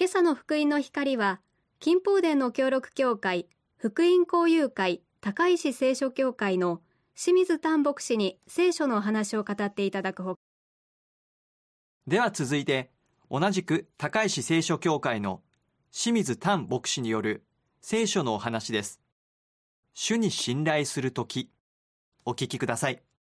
今朝の福音の光は、金宝殿の協力協会福音交友会高石聖書協会の清水丹牧師に聖書のお話を語っていただくほか。 では続いて、同じく高石聖書協会の清水丹牧師による聖書のお話です。主に信頼するとき、お聞きください。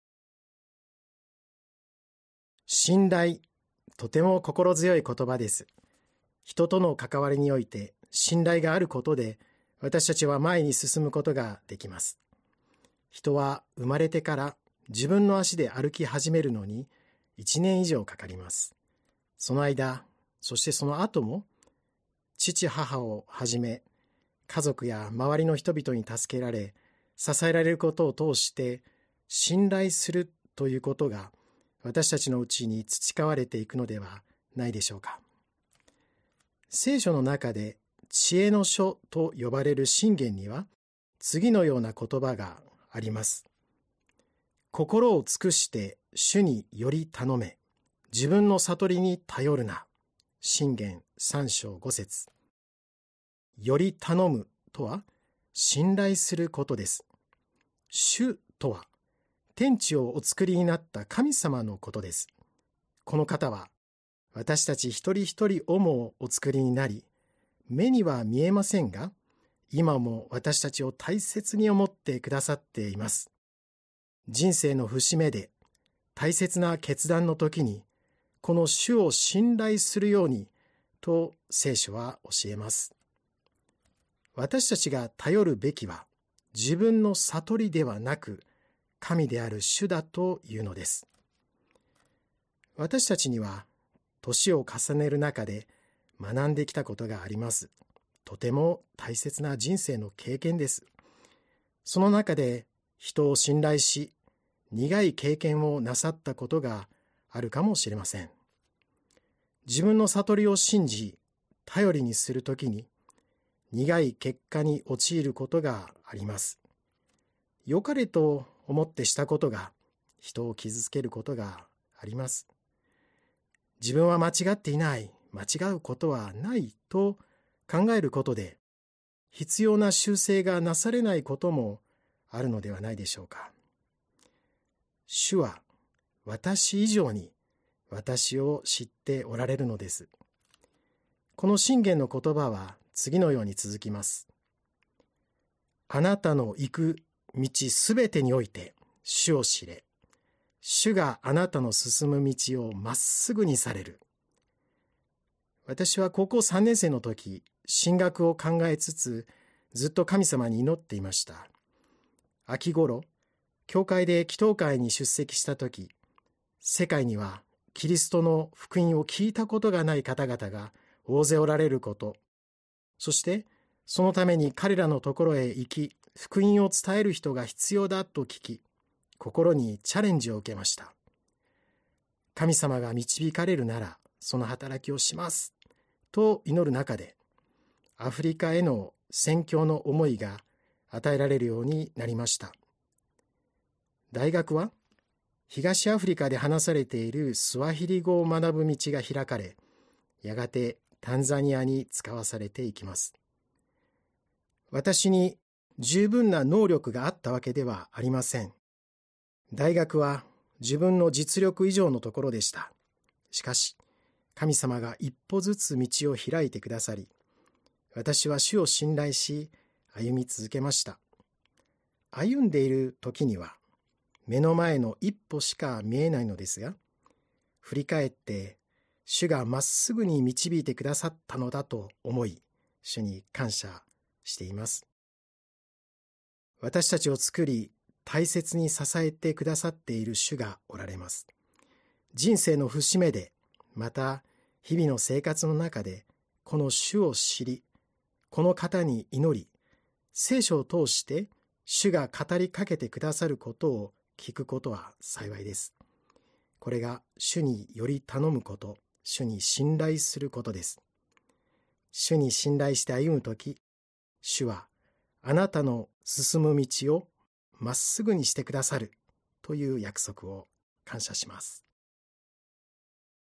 信頼、とても心強い言葉です。人との関わりにおいて信頼があることで、私たちは前に進むことができます。人は生まれてから自分の足で歩き始めるのに1年以上かかります。その間、そしてその後も、父母をはじめ、家族や周りの人々に助けられ、支えられることを通して、信頼するということが、私たちのうちに培われていくのではないでしょうか。聖書の中で、知恵の書と呼ばれる箴言には、次のような言葉があります。心を尽くして主により頼め、自分の悟りに頼るな。箴言3章5節。より頼むとは、信頼することです。主とは、天地をお作りになった神様のことです。この方は、私たち一人一人をもお作りになり、目には見えませんが、今も私たちを大切に思ってくださっています。人生の節目で、大切な決断の時に、この主を信頼するようにと聖書は教えます。私たちが頼るべきは自分の悟りではなく神である主だというのです。私たちには年を重ねる中で学んできたことがあります。とても大切な人生の経験です。その中で人を信頼し苦い経験をなさったことがあるかもしれません。自分の悟りを信じ頼りにするときに苦い結果に陥ることがあります。良かれと思ってしたことが人を傷つけることがあります。自分は間違っていない、間違うことはないと考えることで必要な修正がなされないこともあるのではないでしょうか。主は私以上に私を知っておられるのです。この箴言の言葉は次のように続きます。あなたの行く道すべてにおいて主を知れ。主があなたの進む道をまっすぐにされる。私は高校3年生の時、進学を考えつつ、ずっと神様に祈っていました。秋頃、教会で祈祷会に出席した時、世界にはキリストの福音を聞いたことがない方々が大勢おられること、そしてそのために彼らのところへ行き、福音を伝える人が必要だと聞き、心にチャレンジを受けました。神様が導かれるなら、その働きをします、と祈る中で、アフリカへの宣教の思いが与えられるようになりました。大学は、東アフリカで話されているスワヒリ語を学ぶ道が開かれ、やがてタンザニアに使わされていきます。私に十分な能力があったわけではありません。大学は自分の実力以上のところでした。しかし、神様が一歩ずつ道を開いてくださり、私は主を信頼し、歩み続けました。歩んでいる時には、目の前の一歩しか見えないのですが、振り返って、主がまっすぐに導いてくださったのだと思い、主に感謝しています。私たちを作り、大切に支えてくださっている主がおられます。人生の節目で、また日々の生活の中で、この主を知り、この方に祈り、聖書を通して主が語りかけてくださることを聞くことは幸いです。これが主により頼むこと、主に信頼することです。主に信頼して歩むとき、主はあなたの進む道をまっすぐにしてくださるという約束を感謝します。